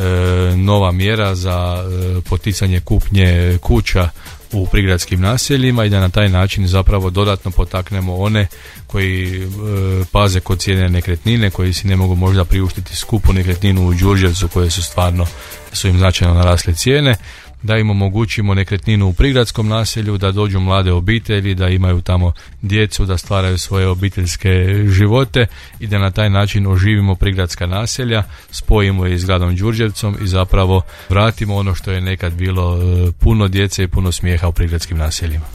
nova mjera za poticanje kupnje kuća u prigradskim naseljima i da na taj način zapravo dodatno potaknemo one koji paze kod cijene nekretnine, koji si ne mogu možda priuštiti skupu nekretninu u Đurđevcu koje su im značajno narasle cijene, da im omogućimo nekretninu u prigradskom naselju, da dođu mlade obitelji, da imaju tamo djecu, da stvaraju svoje obiteljske živote i da na taj način oživimo prigradska naselja, spojimo ih s gradom Đurđevcom i zapravo vratimo ono što je nekad bilo puno djece i puno smijeha u prigradskim naseljima.